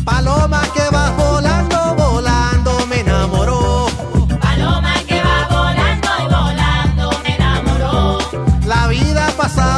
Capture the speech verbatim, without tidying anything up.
Paloma que va volando, volando me enamoró. Paloma que va volando y volando me enamoró. La vida pasada